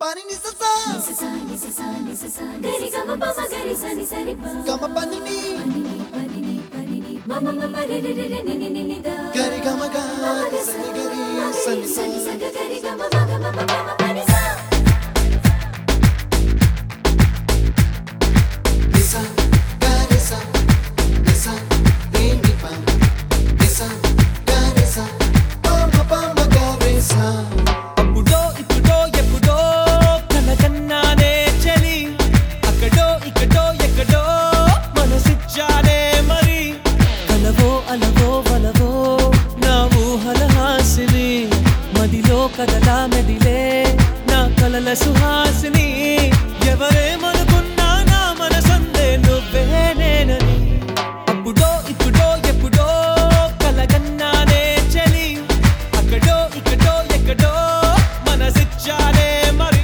Pani ni sa sa gari gama pa ma gari sa ni sa ni pa gama pani ni mama mama re re re ni ni ni da gari gama ga sa ni gari sa ni sa gari gama ma ma ma pani sa nisa gari sa nisa re ni pa nisa gari sa pa ma gari sa కదలా మెదిలే నా కలల సుహాసిని ఎవరేమనుకున్నా నా మనసందే నువ్వే నేనని అప్పుడో ఇప్పుడో ఎప్పుడో కలగన్నానే చలి అక్కడో ఇక్కడో ఎక్కడో మనసిచ్చానే మరి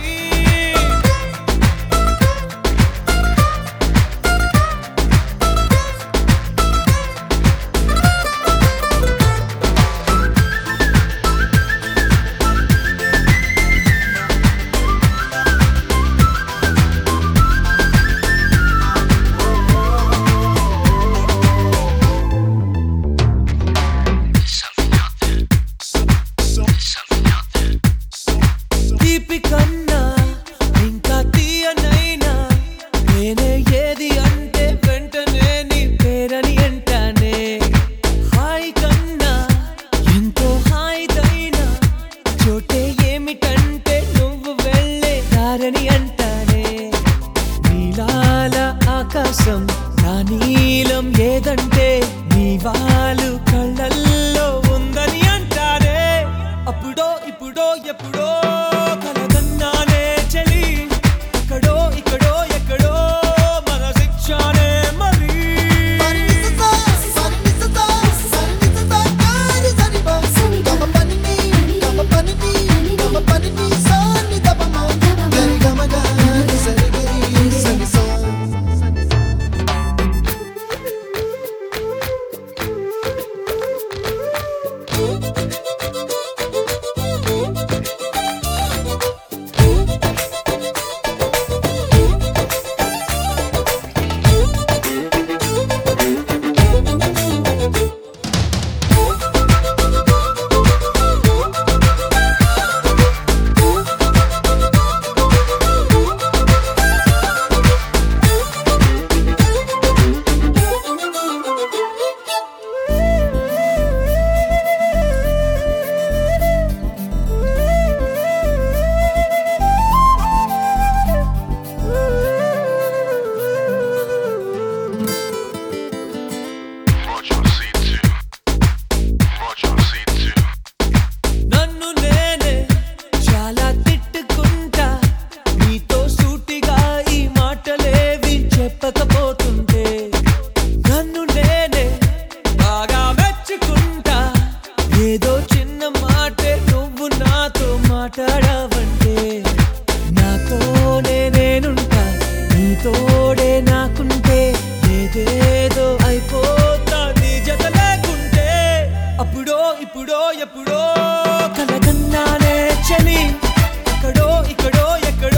ఆకాశం నా నీలం ఏదంటే నీ వాళ్ళు కళ్ళల్లో ఉందని అంటారే అప్పుడో ఇప్పుడో ఎప్పుడో కలగన్నానే చలి అక్కడో ఇక్కడో ఎక్కడో మనసిచ్చానే మరి ఏదో చిన్న మాటే నువ్వు నాతో మాట్లాడవంటే నాతోనే నేనుంటా నీతోడే నాకుంటే ఏదేదో అయిపోతా నీ జత లేకుంటే అప్పుడో ఇప్పుడో ఎప్పుడో కలగన్నానే చలి అక్కడో ఇక్కడో ఎక్కడో